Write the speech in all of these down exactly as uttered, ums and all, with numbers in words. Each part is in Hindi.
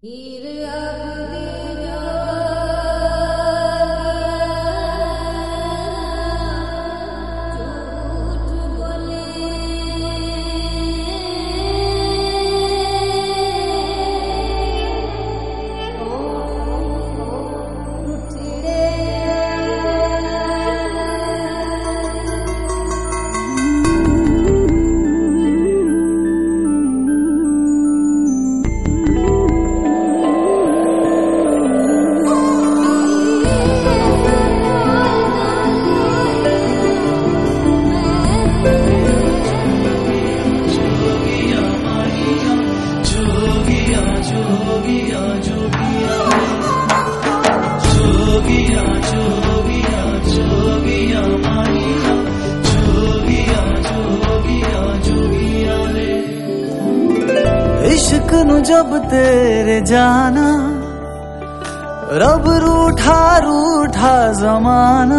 इश्क नु जब तेरे जाना रब रूठा रूठा जमाना।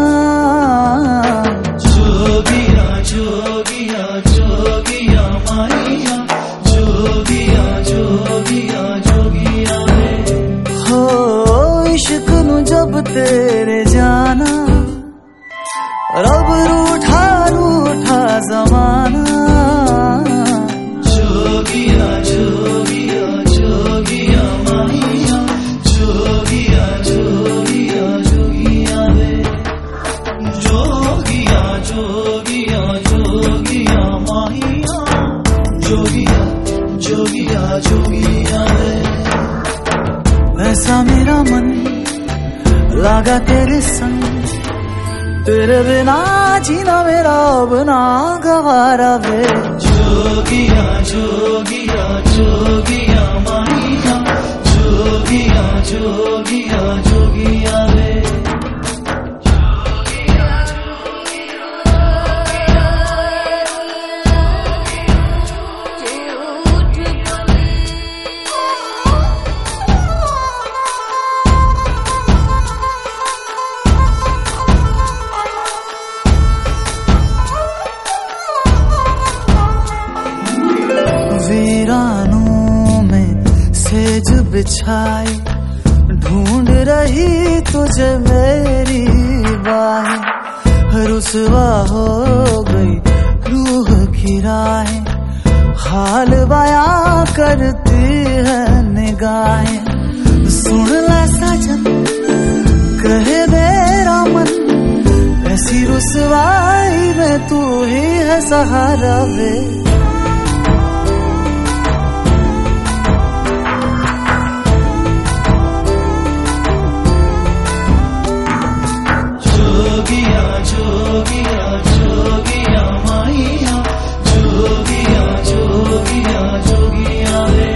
जोगिया जोगिया जोगिया माहिया जोगिया जोगिया जोगिया हो इश्क नु जब तेरे जाना रब रूठा रूठा जमाना। जोगिया जोगिया जोगिया माहिया जोगिया जोगिया जोगिया जोगिया जोगिया जोगिया माहिया जोगिया जोगिया जोगिया वैसा मेरा मन लगा तेरे संग, तेरे बिना जीना मेरा बना गवारा वे। जोगिया जोगिया जोगिया माहिया जोगिया जोगिया जोगिया वे। वीरानों में सेज बिछाई ढूंढ रही तुझे मेरी बाहें। रुसवा हो गई रूह की राहें, हाल बयां करती है निगाहें। सुन ले सजन कहे मेरा मन, ऐसी रुसवाई में तू ही है सहारा वे। जोगिया जोगिया जोगिया माहिया जोगिया जोगिया जोगिया रे।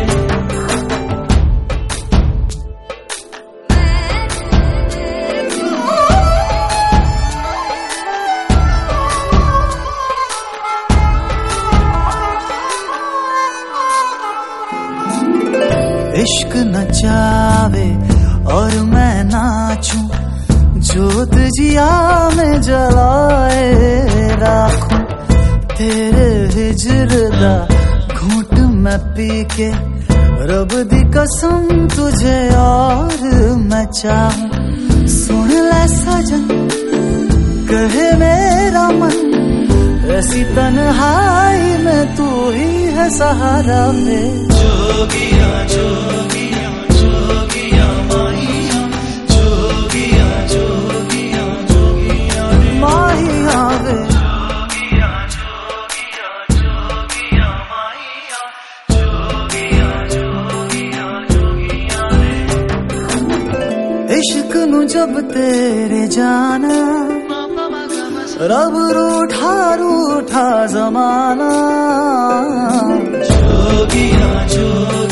इश्क नचावे और मैं नाचूं, जोत जिया में जलाए राखूं। तेरे हिजर दा घूंट मैं पी के रब दी कसम तुझे और मैं चाहूं। सुन ले सजन कहे मेरा मन, ऐसी तन्हाई में तू ही है सहारा वे। जोगिया जोगिया जोगिया माहिया जोगिया जोगिया जोगिया माहिया वे। जोगिया जोगिया जोगिया माहिया जोगिया जोगिया जोगिया इश्क नु जब तेरे जाना रब रूठा रूठा जमाना। जोगिया जोगिया